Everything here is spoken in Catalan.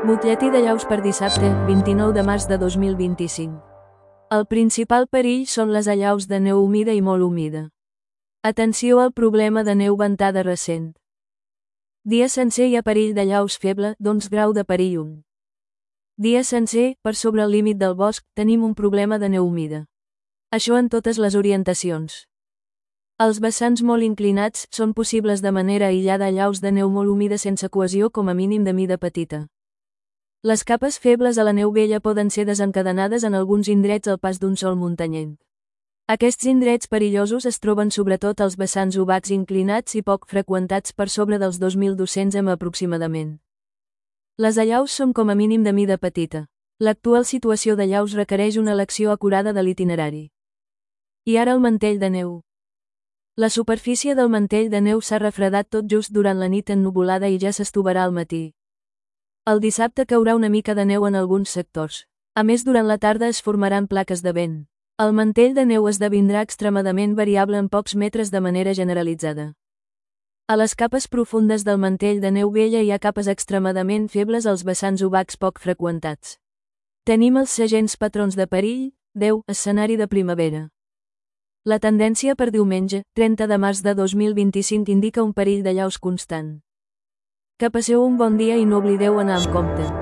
Butlletí de llaus per dissabte, 29 de març de 2025. El principal perill són les allaus de neu humida i molt humida. Atenció al problema de neu ventada recent. Dia sencer hi ha perill d'allaus feble, d'11 grau de perill 1. Dia sencer, per sobre el límit del bosc, tenim un problema de neu humida. Això en totes les orientacions. Els vessants molt inclinats són possibles de manera aïllada allaus de neu molt humida sense cohesió com a mínim de mida petita. Les capes febles a la neu vella poden ser desencadenades en alguns indrets al pas d'un sol muntanyenc. Aquests indrets perillosos es troben sobretot als vessants obacs inclinats i poc freqüentats per sobre dels 2.200 m aproximadament. Les allaus són com a mínim de mida petita. L'actual situació d'allaus requereix una elecció acurada de l'itinerari. I ara el mantell de neu. La superfície del mantell de neu s'ha refredat tot just durant la nit ennuvolada i ja s'estovarà al matí. El dissabte caurà una mica de neu en alguns sectors. A més, durant la tarda es formaran plaques de vent. El mantell de neu esdevindrà extremadament variable en pocs metres de manera generalitzada. A les capes profundes del mantell de neu vella hi ha capes extremadament febles als vessants obacs poc freqüentats. Tenim els segents patrons de perill, 10, escenari de primavera. La tendència per diumenge, 30 de març de 2025 indica un perill d'allaus constant. Que passeu un bon dia i no oblideu anar amb compte.